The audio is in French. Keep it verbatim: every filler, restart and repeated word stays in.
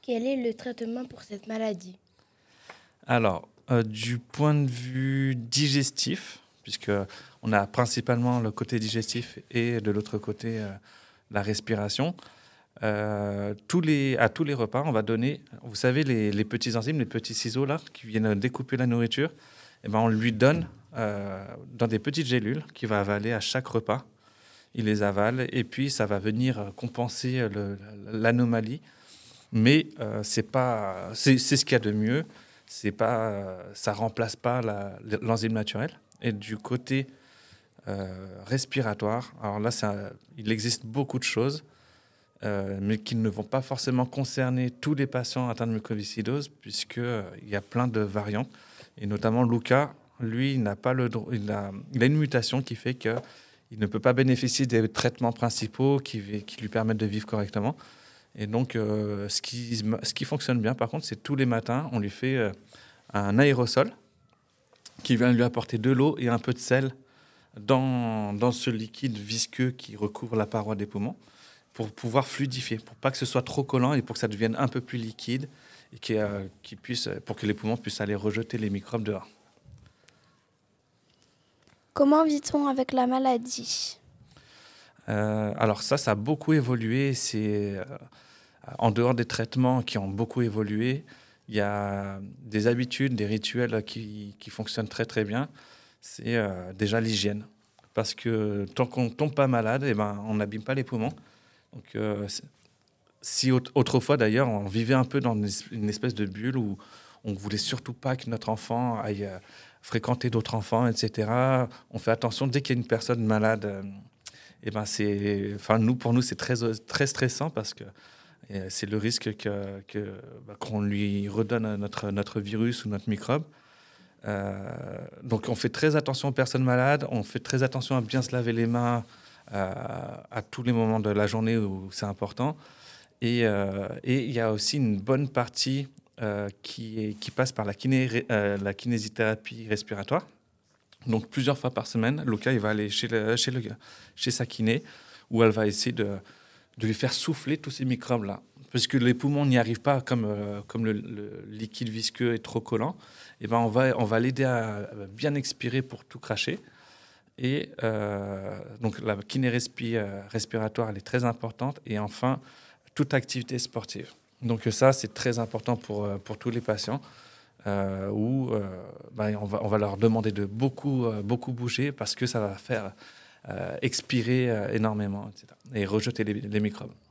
Quel est le traitement pour cette maladie? Alors, euh, du point de vue digestif, puisque on a principalement le côté digestif et de l'autre côté euh, la respiration, euh, tous les, à tous les repas, on va donner, vous savez, les, les petits enzymes, les petits ciseaux là, qui viennent découper la nourriture, et ben on lui donne euh, dans des petites gélules qu'il va avaler à chaque repas. Il les avale et puis ça va venir compenser le- l'anomalie. Mais euh, c'est pas, c'est, c'est ce qu'il y a de mieux. C'est pas, euh, ça remplace pas la- l'enzyme naturelle. Et du côté euh, respiratoire, alors là, ça, il existe beaucoup de choses, euh, mais qui ne vont pas forcément concerner tous les patients atteints de mucoviscidose, puisque euh, il y a plein de variantes. Et notamment Luca, lui, il n'a pas le, dro- il a, il a une mutation qui fait que il ne peut pas bénéficier des traitements principaux qui, qui lui permettent de vivre correctement. Et donc, euh, ce, qui, ce qui fonctionne bien, par contre, c'est tous les matins, on lui fait euh, un aérosol qui vient lui apporter de l'eau et un peu de sel dans, dans ce liquide visqueux qui recouvre la paroi des poumons pour pouvoir fluidifier, pour pas que ce soit trop collant et pour que ça devienne un peu plus liquide et qui, euh, qui puisse, pour que les poumons puissent aller rejeter les microbes dehors. Comment vit-on avec la maladie? Euh, alors ça, ça a beaucoup évolué. C'est euh, en dehors des traitements qui ont beaucoup évolué, il y a des habitudes, des rituels qui, qui fonctionnent très très bien. C'est euh, déjà l'hygiène. Parce que tant qu'on ne tombe pas malade, eh ben, on n'abîme pas les poumons. Donc, euh, si autrefois d'ailleurs, on vivait un peu dans une espèce de bulle où on ne voulait surtout pas que notre enfant aille euh, fréquenter d'autres enfants, et cetera. On fait attention dès qu'il y a une personne malade. Euh, eh ben c'est, enfin nous, pour nous, c'est très, très stressant parce que et c'est le risque que, que, bah, qu'on lui redonne notre, notre virus ou notre microbe. Euh, donc on fait très attention aux personnes malades, on fait très attention à bien se laver les mains euh, à tous les moments de la journée où c'est important. Et euh, et il y a aussi une bonne partie euh, qui, est, qui passe par la, kiné, euh, la kinésithérapie respiratoire. Donc plusieurs fois par semaine, Luca il va aller chez, le, chez, le, chez sa kiné où elle va essayer de de lui faire souffler tous ces microbes-là. Parce que les poumons n'y arrivent pas, comme, euh, comme le, le liquide visqueux est trop collant, et ben on va, on va l'aider à, à bien expirer pour tout cracher. Et euh, donc la kiné-respi euh, respiratoire, elle est très importante. Et enfin, toute activité sportive. Donc ça, c'est très important pour, euh, pour tous les patients, euh, où euh, ben, on, va, on va leur demander de beaucoup, euh, beaucoup bouger parce que ça va faire euh, expirer euh, énormément, et cetera. Et rejeter les, les microbes.